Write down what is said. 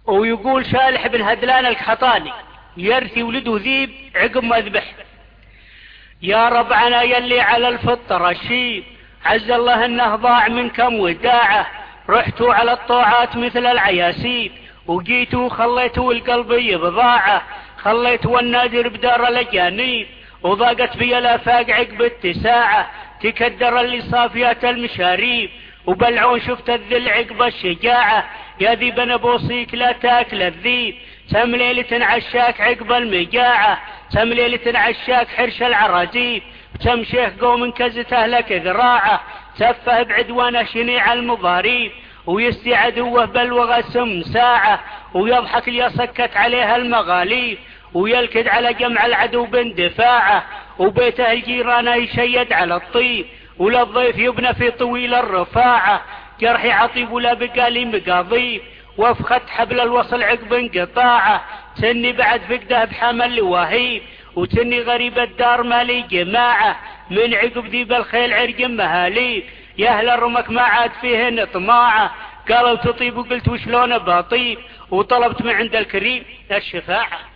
ويقول شالح بن هدلان القحطاني يرثي ولده ذيب عقب ما ذبح: يا ربعنا يلي على الفطر الشيب، عز الله انه ضاع منكم وداعه، رحتوا على الطاعات مثل العياسيب، وجيتوا خليتوا القلبي بضاعه، خليتوا النادر بدار الاجانيب، وضاقت بي الافاق عقب التساعه، تكدر اللي صافيات المشاريب، وبلعون شفت الذل عقب الشجاعه، يا ذيب انا بوصيك لا تاكل الذيب، تم ليلة عشاك عقب المجاعة، تم ليلة عشاك حرش العراجيب، تم شيخ قوم كزته لك ذراعه، سفه بعدوانه شنيع المضاريب، ويسي عدوه بلوغ سم ساعة، ويضحك ليسكت عليها المغاليب، ويلكد على جمع العدو باندفاعه، وبيته الجيران يشيد على الطيب، وللضيف يبنى في طويل الرفاعة، جرحي عطيب ولا بقالي مقاضيب، وفخت حبل الوصل عقب انقطاعه، تني بعد فقده بحمل وهيب، وتني غريب الدار مالي جماعه، من عقب ذيب الخيل عرق مهاليب، يا اهل الرمك ما عاد فيهن طماعه، قالوا تطيب وقلت وشلون بطيب، وطلبت من عند الكريم الشفاعه.